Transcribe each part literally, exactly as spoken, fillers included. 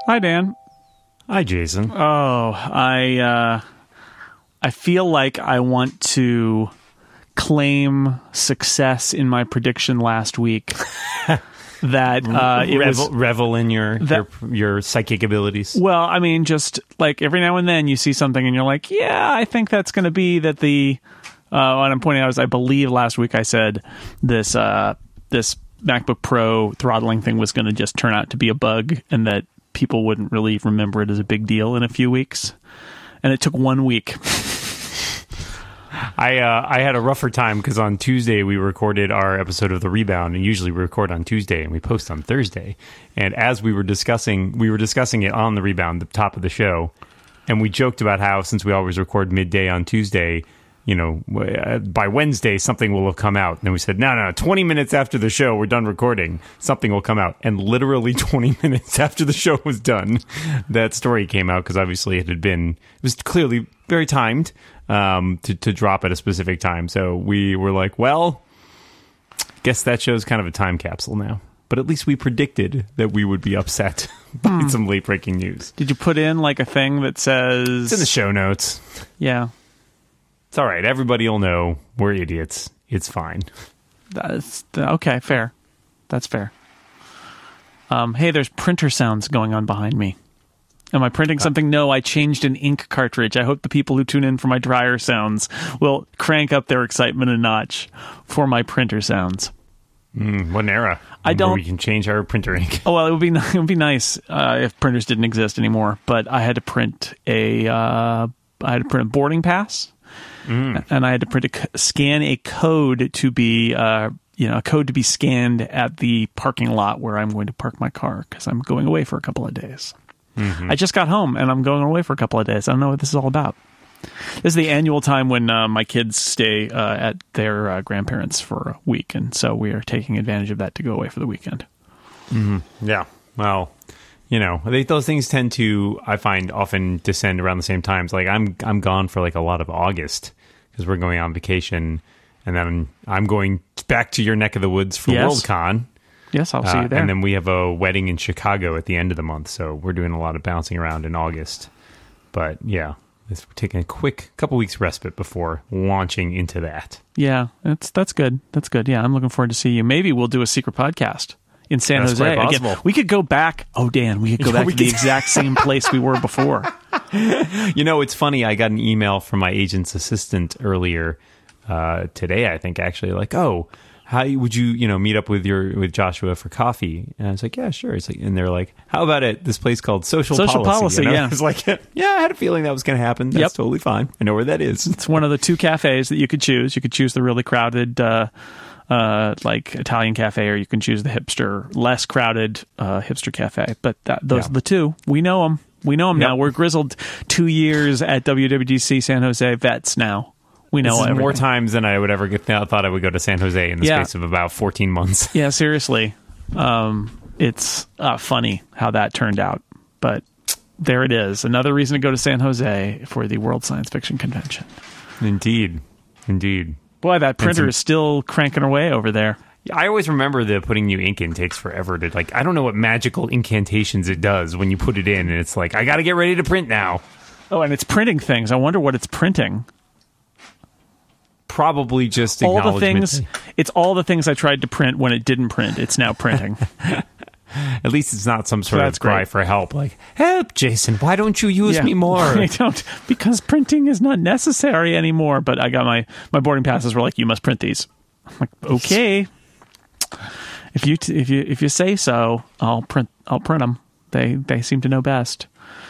Hi, Dan. Hi, Jason. Oh, I uh, I feel like I want to claim success in my prediction last week. that uh, it revel, was, revel in your, that, your your psychic abilities. Well, I mean, just like every now and then you see something and you're like, yeah, I think that's going to be that the. Uh, what I'm pointing out is, I believe last week I said this uh, this MacBook Pro throttling thing was going to just turn out to be a bug, and that people wouldn't really remember it as a big deal in a few weeks. And it took one week. I uh, I had a rougher time because on Tuesday we recorded our episode of The Rebound, and usually we record on Tuesday and we post on Thursday. And as we were discussing, we were discussing it on The Rebound, the top of the show, and we joked about how since we always record midday on Tuesday, you know, by Wednesday something will have come out. And then we said, no, no, twenty minutes after the show, we're done recording, something will come out. And literally twenty minutes after the show was done, that story came out, because obviously it had been, it was clearly very timed um, to, to drop at a specific time. So we were like, well, guess that show's kind of a time capsule now. But at least we predicted that we would be upset by hmm. some late breaking news. Did you put in like a thing that says... It's in the show notes. Yeah. It's all right. Everybody will know we're idiots. It's fine. That's okay. Fair. That's fair. Um, hey, there's printer sounds going on behind me. Am I printing something? No, I changed an ink cartridge. I hope the people who tune in for my dryer sounds will crank up their excitement a notch for my printer sounds. Mm, what an era! I don't. We can change our printer ink. Oh well, it would be it would be nice uh, if printers didn't exist anymore. But I had to print a uh, I had to print a boarding pass. Mm. And I had to print a, scan a code to be, uh, you know, a code to be scanned at the parking lot where I'm going to park my car, because I'm going away for a couple of days. Mm-hmm. I just got home and I'm going away for a couple of days. I don't know what this is all about. This is the annual time when uh, my kids stay uh, at their uh, grandparents for a week, and so we are taking advantage of that to go away for the weekend. Mm-hmm. Yeah. Well, you know, they, those things tend to, I find, often descend around the same times. Like I'm, I'm gone for like a lot of August because we're going on vacation, and then I'm going back to your neck of the woods for yes. Worldcon. Yes, I'll see uh, you there. And then we have a wedding in Chicago at the end of the month, so we're doing a lot of bouncing around in August. But yeah, this, we're taking a quick couple weeks respite before launching into that. Yeah, that's that's good. That's good. Yeah, I'm looking forward to see you. Maybe we'll do a secret podcast in San That's Jose. quite Again, we could go back. Oh, Dan, we could go back we to the could. exact same place we were before. You know, it's funny. I got an email from my agent's assistant earlier uh, today, I think, actually, like, oh, how would you, you know, meet up with your with Joshua for coffee? And I was like, yeah, sure. It's like, and they're like, how about at this place called Social, Social Policy? Policy, and yeah. I was like, yeah, I had a feeling that was going to happen. That's yep. totally fine. I know where that is. It's one of the two cafes that you could choose. You could choose the really crowded, uh, uh, like Italian cafe, or you can choose the hipster, less crowded uh, hipster cafe. But that, those yeah. are the two. We know them. We know them yep. now. We're grizzled two years at W W D C San Jose vets now. We know this is more everything. times than I would ever get. I thought I would go to San Jose in the yeah. space of about fourteen months. Yeah, seriously. Um, it's uh, funny how that turned out. But there it is. Another reason to go to San Jose for the World Science Fiction Convention. Indeed. Indeed. Boy, that printer some- is still cranking away over there. I always remember the putting new ink in takes forever to, like, I don't know what magical incantations it does when you put it in, and it's like, I got to get ready to print now. Oh, and it's printing things. I wonder what it's printing. Probably just all the acknowledgement. things. It's all the things I tried to print when it didn't print. It's now printing. At least it's not some sort So of cry great. for help, like, help, Jason, why don't you use Yeah. me more? I don't, because printing is not necessary anymore. But I got my, my boarding passes were like, you must print these. I'm like, okay. If you t- if you if you say so, I'll print I'll print them. They they seem to know best.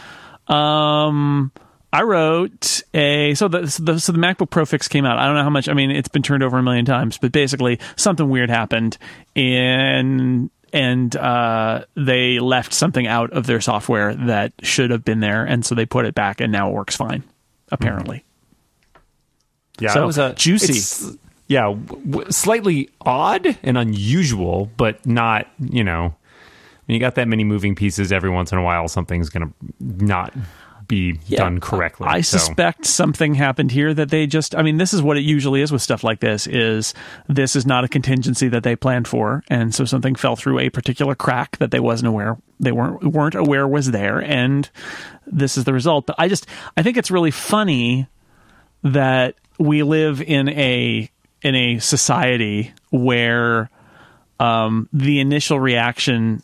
Um, I wrote a so the, so the so the MacBook Pro fix came out. I don't know how much. I mean, it's been turned over a million times, but basically something weird happened, and and uh, they left something out of their software that should have been there, and so they put it back, and now it works fine. Apparently, Yeah, so it was a juicy. it's- Yeah, w- w- slightly odd and unusual, but not, you know, when you got that many moving pieces, every once in a while, something's going to not be Yeah. done correctly. I So- suspect something happened here that they just, I mean, this is what it usually is with stuff like this, is this is not a contingency that they planned for. And so something fell through a particular crack that they wasn't aware, they weren't, weren't aware was there. And this is the result. But I just, I think it's really funny that we live in a, in a society where, um, the initial reaction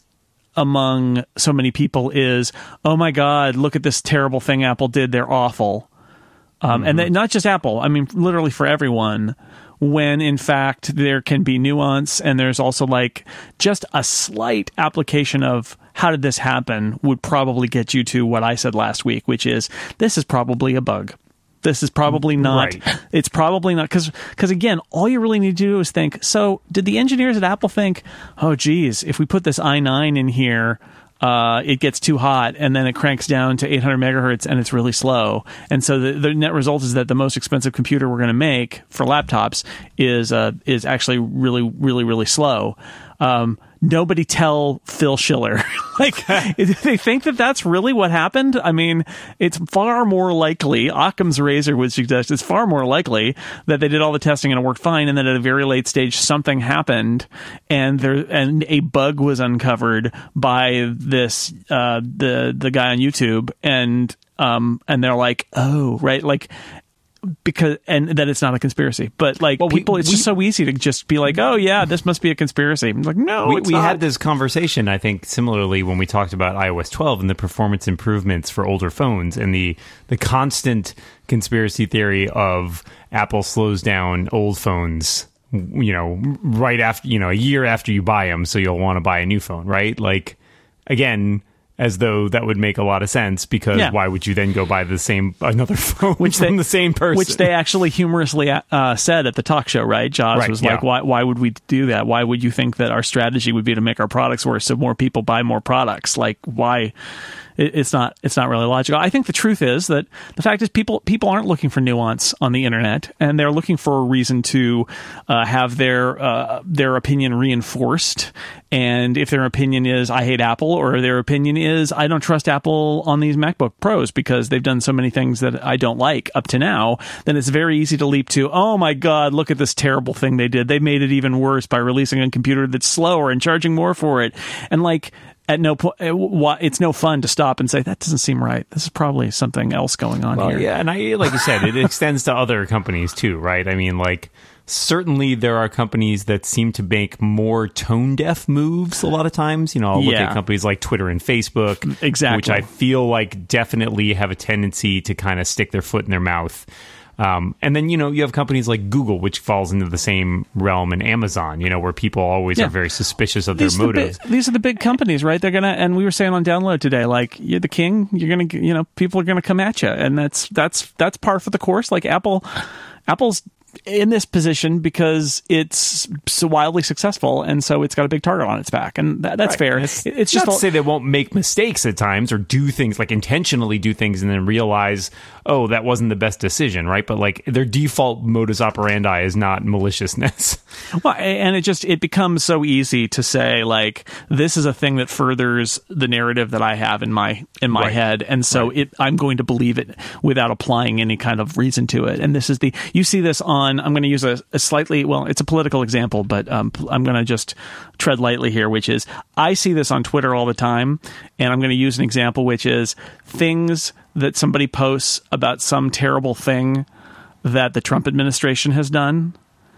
among so many people is, oh my God, look at this terrible thing Apple did. They're awful. Um, mm-hmm. And that, not just Apple, I mean, literally for everyone, when in fact there can be nuance, and there's also like just a slight application of how did this happen would probably get you to what I said last week, which is this is probably a bug. This is probably not, right. It's probably not, because, because again, all you really need to do is think, so did the engineers at Apple think, oh, geez, if we put this i nine in here, uh, it gets too hot and then it cranks down to eight hundred megahertz and it's really slow. And so the, the net result is that the most expensive computer we're going to make for laptops is, uh, is actually really, really, really slow. Um, Nobody tell Phil Schiller. Like, they think that that's really what happened. I mean, it's far more likely, Occam's razor would suggest, it's far more likely that they did all the testing and it worked fine, and then at a very late stage something happened, and there and a bug was uncovered by this uh, the the guy on YouTube, and um and they're like, oh, right, like. Because and that it's not a conspiracy, but like well, people, we, it's we, just so easy to just be like, oh yeah, this must be a conspiracy. I'm like, no, we, it's we not. had this conversation, I think, similarly when we talked about i O S twelve and the performance improvements for older phones, and the the constant conspiracy theory of Apple slows down old phones, you know, right after, you know, a year after you buy them, so you'll want to buy a new phone, right? Like, again, as though that would make a lot of sense, because yeah. why would you then go buy the same another phone which from they, the same person? Which they actually humorously uh, said at the talk show, right? Jaws right, was yeah. like, why why would we do that? Why would you think that our strategy would be to make our products worse so more people buy more products? Like, why? It, it's not it's not really logical. I think the truth is that the fact is people people aren't looking for nuance on the internet, and they're looking for a reason to uh, have their uh, their opinion reinforced. And if their opinion is, I hate Apple, or their opinion is, I don't trust Apple on these MacBook Pros because they've done so many things that I don't like up to now, then it's very easy to leap to, oh my God, look at this terrible thing they did. They made it even worse by releasing a computer that's slower and charging more for it. And like, at no point, it's no fun to stop and say, that doesn't seem right. This is probably something else going on well, here. Yeah, and I, like you said, it extends to other companies too, right? I mean, like, certainly there are companies that seem to make more tone-deaf moves a lot of times. You know, I'll look yeah. at companies like Twitter and Facebook, exactly. which I feel like definitely have a tendency to kind of stick their foot in their mouth. Um, and then, you know, you have companies like Google, which falls into the same realm, and Amazon, you know, where people always yeah. are very suspicious of these their motives. The big, these are the big companies, right? They're going to, and we were saying on Download today, like, you're the king, you're going to, you know, people are going to come at you. And that's, that's, that's par for the course. Like Apple, Apple's in this position because it's so wildly successful, and so it's got a big target on its back, and that, that's right. fair. It's, it's not just to say they won't make mistakes at times or do things like intentionally do things and then realize, oh, that wasn't the best decision, right? But like their default modus operandi is not maliciousness. Well, and it just it becomes so easy to say like this is a thing that furthers the narrative that I have in my in my right. head, and so right. it I'm going to believe it without applying any kind of reason to it. And this is the you see this on. I'm going to use a, a slightly, well, it's a political example, but um, I'm going to just tread lightly here, which is I see this on Twitter all the time, and I'm going to use an example, which is things that somebody posts about some terrible thing that the Trump administration has done.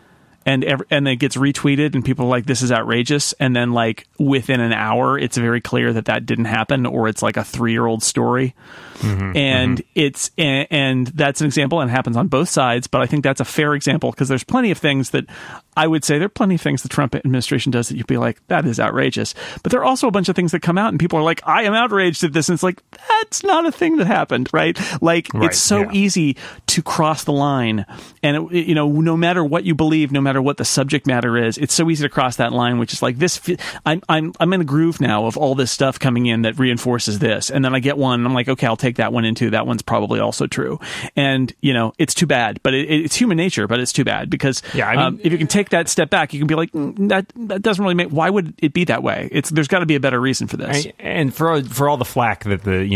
And every, and it gets retweeted, and people are like, this is outrageous. And then, like, within an hour, it's very clear that that didn't happen, or it's like a three-year-old story. Mm-hmm, and mm-hmm. it's and, and that's an example, and it happens on both sides. But I think that's a fair example because there's plenty of things that I would say there are plenty of things the Trump administration does that you'd be like, that is outrageous. But there are also a bunch of things that come out, and people are like, I am outraged at this. And it's like, that's not a thing that happened, right? Like, right, it's so yeah. easy to cross the line. And, it, you know, no matter what you believe, no matter what the subject matter is, it's so easy to cross that line, which is like this. I'm I'm I'm in a groove now of all this stuff coming in that reinforces this, and then I get one, and I'm like, okay, I'll take that one into that one's probably also true, and you know, it's too bad, but it, it's human nature, but it's too bad because yeah, I mean, um, if you can take that step back, you can be like, mm, that that doesn't really make. Why would it be that way? It's there's got to be a better reason for this. I, and for for all the flack that the you know.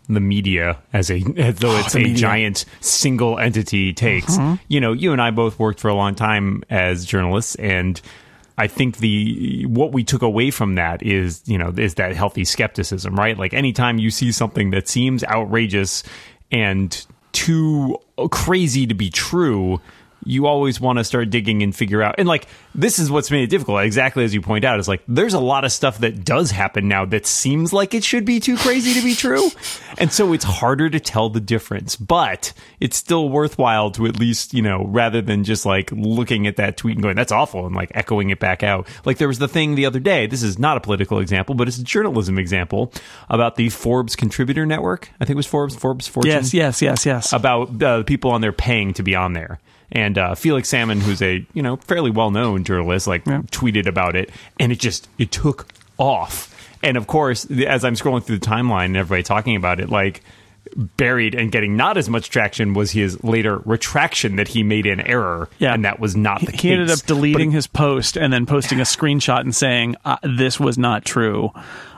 the media as a as though it's Oh, the a media. giant single entity takes. Mhm. You know, you and I both worked for a long time as journalists, and I think the what we took away from that is, you know, is that healthy skepticism, right? Like anytime you see something that seems outrageous and too crazy to be true, you always want to start digging and figure out. And like, this is what's made it difficult, exactly as you point out, is like, there's a lot of stuff that does happen now that seems like it should be too crazy to be true. And so it's harder to tell the difference, but it's still worthwhile to at least, you know, rather than just like looking at that tweet and going, that's awful, and like echoing it back out. Like there was the thing the other day, this is not a political example, but it's a journalism example about the Forbes Contributor Network. I think it was Forbes, Forbes Fortune. Yes, yes, yes, yes. About uh, people on there paying to be on there. And uh, Felix Salmon, who's a, you know, fairly well-known journalist, like Yeah. tweeted about it, and it just it took off. And of course, the- as I'm scrolling through the timeline and everybody talking about it, like buried and getting not as much traction was his later retraction that he made an error, Yeah. and that was not the he case. ended up deleting But it- his post and then posting a screenshot and saying uh, this was not true.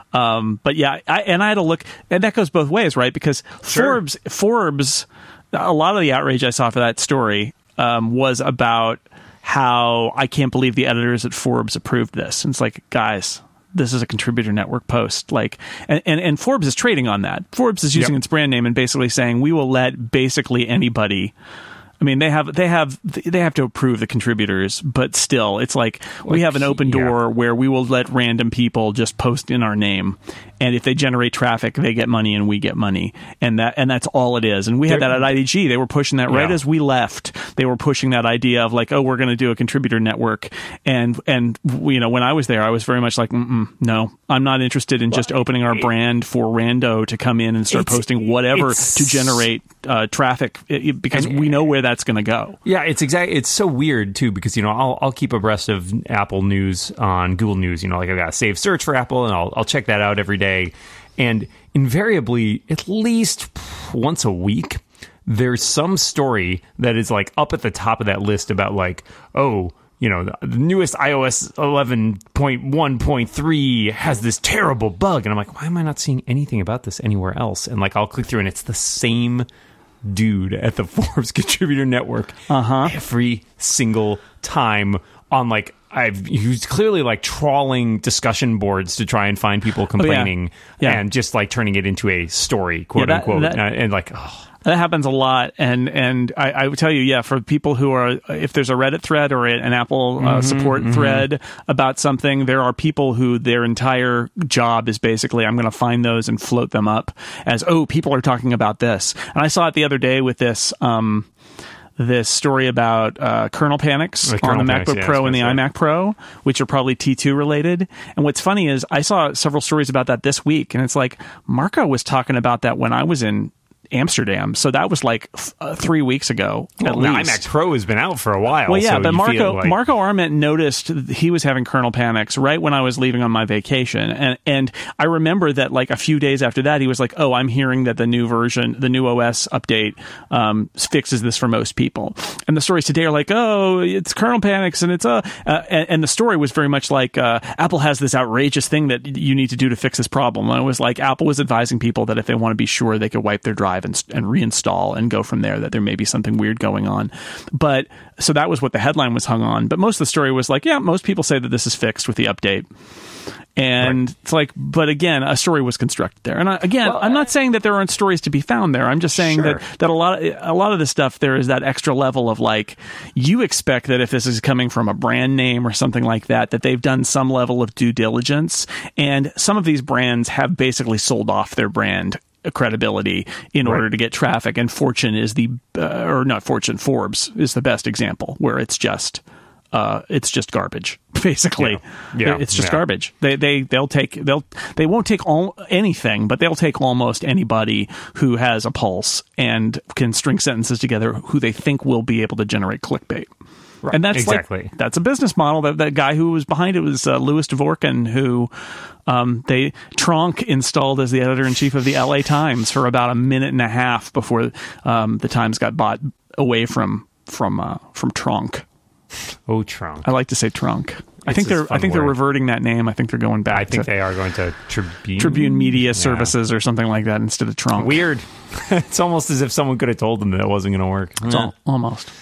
Um, but yeah, I, and I had to look, and that goes both ways, right? Because Sure. Forbes, Forbes, a lot of the outrage I saw for that story um, was about how I can't believe the editors at Forbes approved this. And it's like, guys, this is a contributor network post. Like, and, and, and Forbes is trading on that. Forbes is using Yep. its brand name and basically saying we will let basically anybody. I mean, they have they have they have to approve the contributors, but still, it's like we have an open door Yeah. where we will let random people just post in our name, and if they generate traffic, they get money and we get money, and that and that's all it is. And we had There- that at I D G. They were pushing that right Yeah. as we left. They were pushing that idea of like, oh, we're going to do a contributor network, and and you know, when I was there, I was very much like, Mm-mm, no, I'm not interested in just opening our brand for rando to come in and start It's- posting whatever it's- to generate uh, traffic, it- it- because And- we know where that's going to go. Yeah, it's exactly. It's so weird too because you know I'll I'll keep abreast of Apple news on Google News. You know, like I've got a saved search for Apple, and I'll I'll check that out every day. And invariably, at least once a week, there's some story that is like up at the top of that list about like, oh, you know, the, the newest iOS eleven point one point three has this terrible bug, and I'm like, why am I not seeing anything about this anywhere else? And like I'll click through, and it's the same dude at the Forbes Contributor Network Uh-huh. every single time on like I've he's clearly like trawling discussion boards to try and find people complaining Yeah. and just like turning it into a story, quote that- unquote, that- uh, and like oh, That happens a lot, and and I, I would tell you, yeah, for people who are, if there's a Reddit thread or an Apple uh, Mm-hmm, support thread about something, there are people who their entire job is basically, I'm going to find those and float them up as, oh, people are talking about this. And I saw it the other day with this um, this story about uh, kernel panics The on kernel the panics, MacBook yeah, I Pro was and the gonna say. iMac Pro, which are probably T two related. And what's funny is I saw several stories about that this week, and it's like Marco was talking about that when I was in Amsterdam, so that was like f- uh, three weeks ago at well, the least. iMac Pro has been out for a while. Well, yeah, so but you Marco feel like, Marco Arment noticed he was having kernel panics right when I was leaving on my vacation, and and I remember that like a few days after that, he was like, "Oh, I'm hearing that the new version, the new O S update, um, fixes this for most people." And the stories today are like, "Oh, it's kernel panics," and it's a, uh, and, and the story was very much like uh, Apple has this outrageous thing that you need to do to fix this problem. And it was like Apple was advising people that if they want to be sure, they could wipe their drive and and reinstall and go from there, that there may be something weird going on. But so that was what the headline was hung on. But most of the story was like, yeah, most people say that this is fixed with the update. And right. It's like, but again, a story was constructed there. And I, again, well, I'm not saying that there aren't stories to be found there. I'm just saying sure. that, that a lot of, a lot of the stuff, there is that extra level of like, you expect that if this is coming from a brand name or something like that, that they've done some level of due diligence. And some of these brands have basically sold off their brand credibility in right. order to get traffic. And Fortune is the, uh, or not Fortune, Forbes is the best example where it's just, Uh, it's just garbage, basically. Yeah. Yeah. It's just yeah. garbage. They they they'll take they'll they won't take all anything, but they'll take almost anybody who has a pulse and can string sentences together who they think will be able to generate clickbait. Right. And that's exactly like, that's a business model. That that guy who was behind it was uh, Louis Dvorkin, who um, they Tronk installed as the editor in chief of the L A Times for about a minute and a half before um, the Times got bought away from from uh, from Tronk. Oh, Trunk. I like to say trunk. I think they're I think word. they're reverting that name. I think they're going back. I think to they are going to Tribune Tribune Media Services yeah. or something like that instead of Trunk. Weird. It's almost as if someone could have told them that it wasn't going to work. It's all, almost.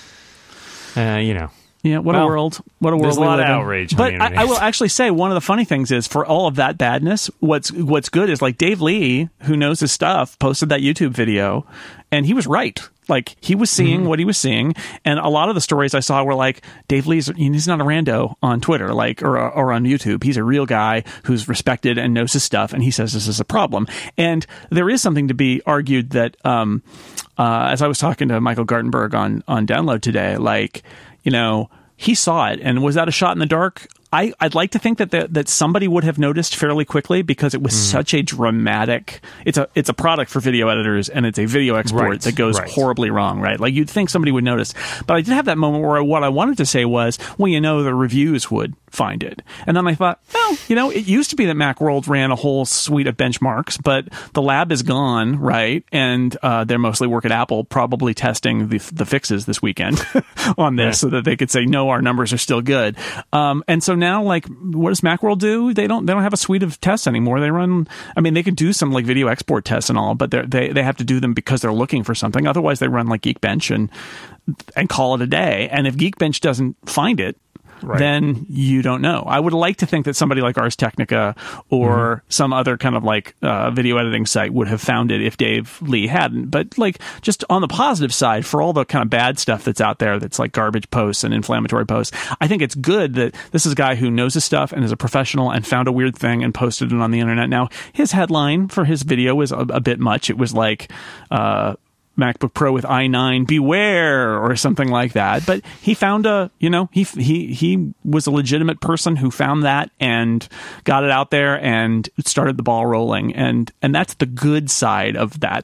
Uh, you know. Yeah, what well, a world! What a world! There's a we lot live of in. outrage. But I, I will actually say one of the funny things is for all of that badness, what's what's good is like Dave Lee, who knows his stuff, posted that YouTube video, and he was right. Like he was seeing mm-hmm. what he was seeing, and a lot of the stories I saw were like Dave Lee's. He's not a rando on Twitter, like or or on YouTube. He's a real guy who's respected and knows his stuff, and he says this is a problem. And there is something to be argued that, um, uh, as I was talking to Michael Gartenberg on on Download today, like. You know, he saw it, and was that a shot in the dark? I, I'd like to think that the, that somebody would have noticed fairly quickly because it was mm. such a dramatic. It's a it's a product for video editors, and it's a video export right, that goes right. horribly wrong, right? Like you'd think somebody would notice, but I did have that moment where what I wanted to say was, well, you know, the reviews would find it, and then I thought, well, you know, it used to be that Macworld ran a whole suite of benchmarks, but the lab is gone, right? And uh, they're mostly work at Apple, probably testing the the fixes this weekend on this, yeah. so that they could say, no, our numbers are still good, um, and so. Now, like, what does Macworld do? They don't. They don't have a suite of tests anymore. They run. I mean, they could do some like video export tests and all, but they they have to do them because they're looking for something. Otherwise, they run like Geekbench and and call it a day. And if Geekbench doesn't find it, right. then you don't know. I would like to think that somebody like Ars Technica or mm-hmm. some other kind of like uh, video editing site would have found it if Dave Lee hadn't. But like just on the positive side, for all the kind of bad stuff that's out there, that's like garbage posts and inflammatory posts, I think it's good that this is a guy who knows his stuff and is a professional and found a weird thing and posted it on the internet. Now, his headline for his video was a, a bit much. It was like, uh, MacBook Pro with i nine, beware, or something like that. But he found a, you know, he he he was a legitimate person who found that and got it out there and started the ball rolling. And and that's the good side of that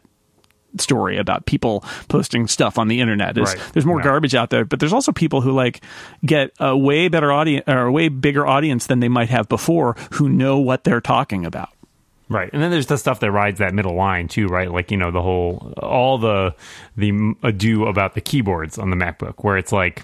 story about people posting stuff on the internet. Is right. There's more yeah. garbage out there, but there's also people who like get a way better audience or a way bigger audience than they might have before, who know what they're talking about. Right. And then there's the stuff that rides that middle line too, right? Like, you know, the whole, all the, the ado about the keyboards on the MacBook, where it's like,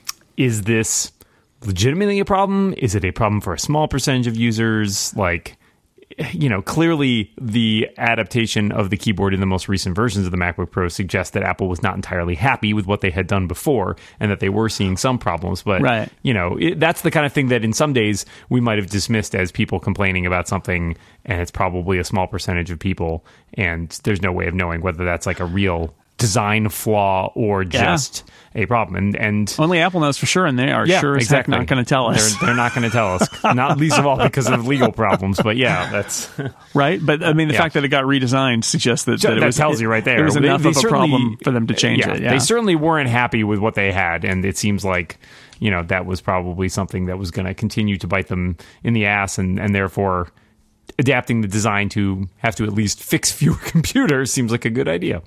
is this legitimately a problem? Is it a problem for a small percentage of users? Like, you know, clearly the adaptation of the keyboard in the most recent versions of the MacBook Pro suggests that Apple was not entirely happy with what they had done before and that they were seeing some problems. But, right. you know, it, that's the kind of thing that in some days we might have dismissed as people complaining about something, and it's probably a small percentage of people, and there's no way of knowing whether that's like a real design flaw or just yeah. a problem. And and only Apple knows for sure, and they are yeah, sure as exactly. heck not going to tell us. They're, they're not going to tell us, not least of all because of legal problems. But yeah, that's right. But I mean, the yeah. fact that it got redesigned suggests that, that, that it was, tells it, you right there. It was enough they, of they a problem for them to change yeah, it. Yeah. They certainly weren't happy with what they had, and it seems like, you know, that was probably something that was going to continue to bite them in the ass, and and therefore adapting the design to have to at least fix fewer computers seems like a good idea.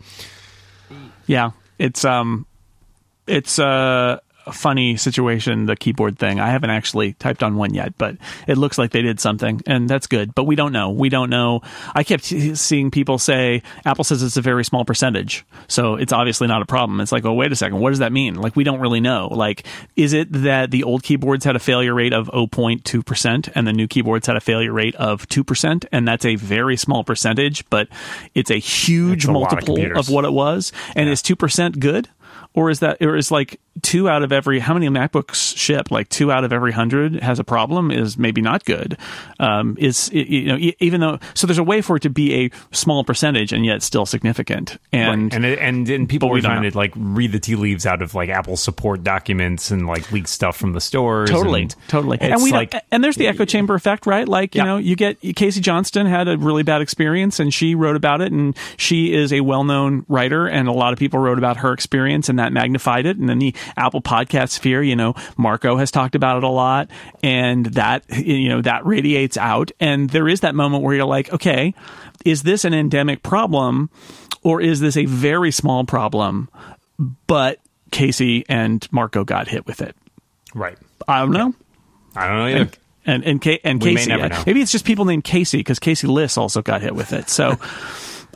Yeah, it's um, it's uh, a funny situation, the keyboard thing. I haven't actually typed on one yet, but it looks like they did something, and that's good. But we don't know. We don't know. I kept seeing people say, Apple says it's a very small percentage, so it's obviously not a problem. It's like, oh, wait a second. What does that mean? Like, we don't really know. Like, is it that the old keyboards had a failure rate of zero point two percent and the new keyboards had a failure rate of two percent? And that's a very small percentage, but it's a huge it's a multiple of, of what it was. And yeah. is two percent good? Or is that, or is like two out of every, how many MacBooks ship? Like two out of every hundred has a problem is maybe not good. Um, is, you know, even though, so there's a way for it to be a small percentage and yet still significant. And, right. and, and, and people were trying know. to like read the tea leaves out of like Apple support documents and like leaked stuff from the stores. Totally. And totally. And we like, and there's the echo chamber effect, right? Like, you yeah. know, you get Casey Johnston had a really bad experience and she wrote about it, and she is a well-known writer, and a lot of people wrote about her experience, and that magnified it. And then the Apple podcast sphere, you know, Marco has talked about it a lot, and that, you know, that radiates out. And there is that moment where you're like, okay, is this an endemic problem, or is this a very small problem, but Casey and Marco got hit with it? Right. I don't know. I don't know either. And, and, and, and, and we Casey, may never know. maybe it's just people named Casey, because Casey Liss also got hit with it. So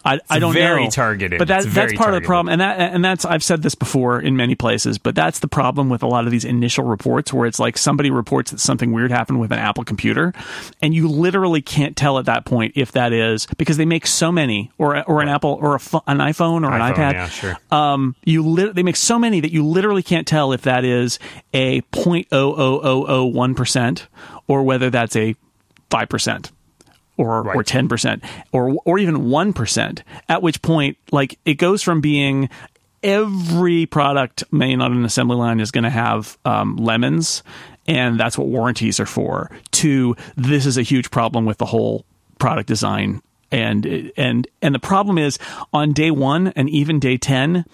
I, I don't very know. targeted. But that, It's that's very part of the targeted. problem. And that and that's I've said this before in many places, but that's the problem with a lot of these initial reports where it's like somebody reports that something weird happened with an Apple computer, and you literally can't tell at that point if that is because they make so many, or or an Apple or a, pho- an iPhone or an iPhone, iPad. yeah, sure. Um, you lit- they make so many that you literally can't tell if that is a zero point zero zero zero zero one percent or whether that's a five percent. Or, Right. or ten percent or or even one percent, at which point like it goes from being every product made on an assembly line is going to have um, lemons and that's what warranties are for, to this is a huge problem with the whole product design. And and and the problem is on day one and even day ten,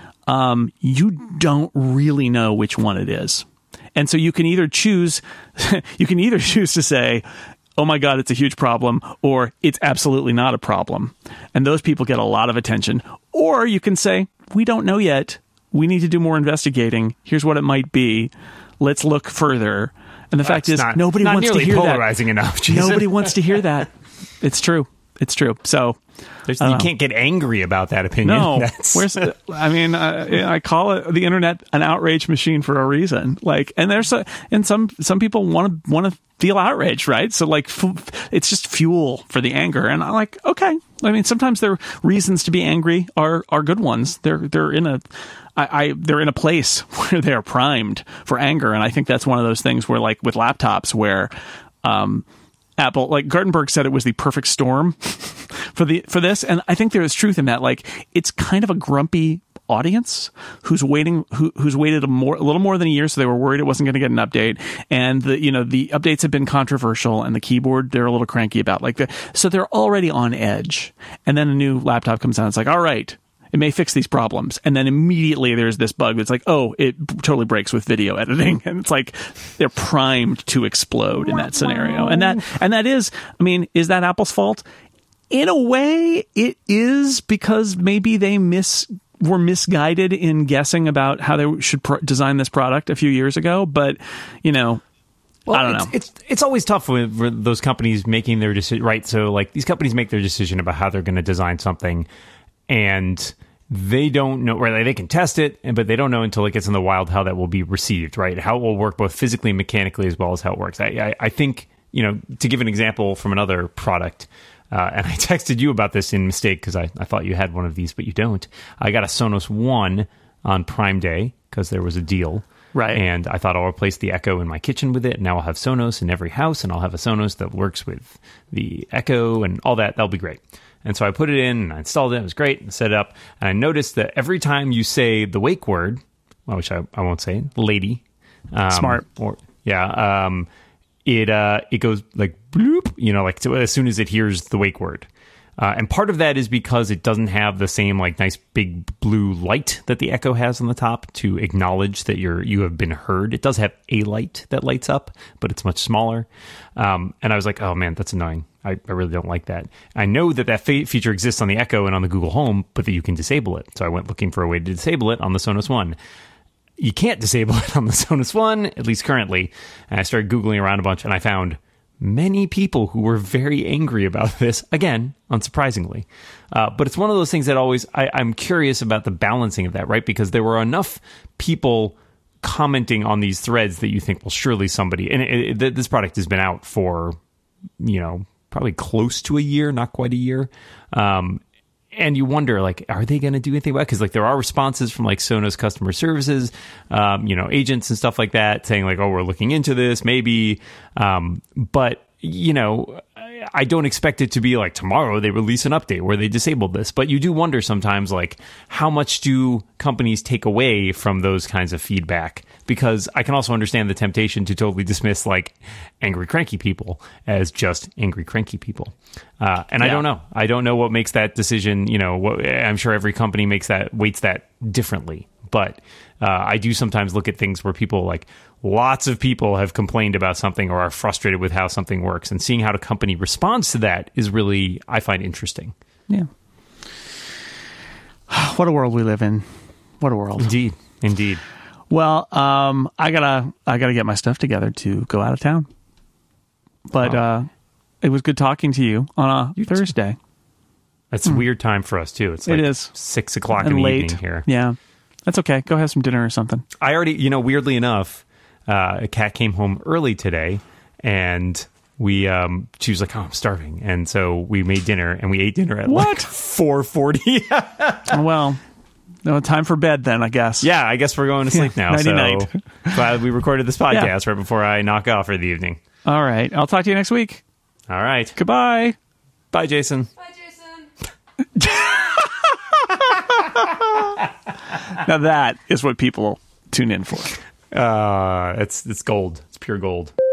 um, you don't really know which one it is. And so you can either choose you can either choose to say, oh my God, it's a huge problem, or it's absolutely not a problem. And those people get a lot of attention. Or you can say, we don't know yet. We need to do more investigating. Here's what it might be. Let's look further. And the fact That's is, not, nobody not wants to nearly hear polarizing that. enough. Jason. Nobody wants to hear that. It's true. It's true. So There's, I you don't know. can't get angry about that opinion. No, That's, where's I mean, uh, I call it the internet an outrage machine for a reason. Like, and there's a, and some some people want to want to feel outraged, right? So like, f- it's just fuel for the anger. And I'm like, okay. I mean, sometimes their reasons to be angry are are good ones. They're they're in a I, I they're in a place where they are primed for anger, and I think that's one of those things where, like with laptops, where um, Apple, like Gartenberg said, it was the perfect storm for the for this, and I think there is truth in that. Like, it's kind of a grumpy audience who's waiting, who, who's waited a more a little more than a year, so they were worried it wasn't going to get an update, and the you know the updates have been controversial, and the keyboard they're a little cranky about, like the, so they're already on edge, and then a new laptop comes out, it's like, all right, it may fix these problems, and then immediately there's this bug that's like, oh, it totally breaks with video editing, and it's like they're primed to explode in that scenario, and that and that is, I mean, is that Apple's fault? In a way, it is, because maybe they miss were misguided in guessing about how they should pro- design this product a few years ago, but you know. Well, I don't it's, know. It's it's always tough with, with those companies making their decision, right? So, like, these companies make their decision about how they're going to design something, and they don't know, right? Like, they can test it, but they don't know until it gets in the wild how that will be received, right? How it will work both physically and mechanically, as well as how it works. I, I, I think, you know, to give an example from another product, uh, and I texted you about this in mistake because I, I thought you had one of these, but you don't. I got a Sonos One on Prime Day because there was a deal. Right. And I thought I'll replace the Echo in my kitchen with it. Now I'll have Sonos in every house, and I'll have a Sonos that works with the Echo and all that. That'll be great. And so I put it in, and I installed it. It was great, and set it up. And I noticed that every time you say the wake word, well, which I, I won't say, lady. Um, Smart. Or yeah. Um, it uh, it goes like bloop, you know, like to, as soon as it hears the wake word. Uh, and part of that is because it doesn't have the same like nice big blue light that the Echo has on the top to acknowledge that you're you have been heard. It does have a light that lights up, but it's much smaller. Um, and I was like, oh man, that's annoying. I, I really don't like that. I know that that fe- feature exists on the Echo and on the Google Home, but that you can disable it. So I went looking for a way to disable it on the Sonos One. You can't disable it on the Sonos One, at least currently. And I started Googling around a bunch, and I found many people who were very angry about this, again, unsurprisingly. Uh, but it's one of those things that always, I, I'm curious about the balancing of that, right? Because there were enough people commenting on these threads that you think, well, surely somebody, and it, it, this product has been out for, you know, probably close to a year, not quite a year. Um, and you wonder, like, are they going to do anything about it? Because, like, there are responses from, like, Sonos customer services, um, you know, agents and stuff like that saying, like, oh, we're looking into this, maybe. Um, but, you know, I don't expect it to be, like, tomorrow they release an update where they disabled this. But you do wonder sometimes, like, how much do companies take away from those kinds of feedback? Because I can also understand the temptation to totally dismiss, like, angry, cranky people as just angry, cranky people. Uh, and yeah. I don't know. I don't know what makes that decision. You know, what, I'm sure every company makes that, weights that differently. But uh, I do sometimes look at things where people, like, lots of people have complained about something or are frustrated with how something works. And seeing how the company responds to that is really, I find, interesting. Yeah. What a world we live in. What a world. Indeed. Indeed. Well, um, I gotta, I gotta get my stuff together to go out of town. But oh. uh, it was good talking to you on a you Thursday. It's a weird time for us too. It's like It is. six o'clock in And the late. evening here. Yeah. That's okay. Go have some dinner or something. I already, you know, weirdly enough, uh, a cat came home early today, and we, um, she was like, "Oh, I'm starving," and so we made dinner, and we ate dinner at What? like four forty. Well, no time for bed then, I guess. Yeah, I guess we're going to sleep now. So nighty-night. glad we recorded this podcast right before I knock off for the evening. All right. I'll talk to you next week. All right, Goodbye. bye, Jason. Bye, Jason. Now that is what people tune in for. Uh, it's it's gold. It's pure gold.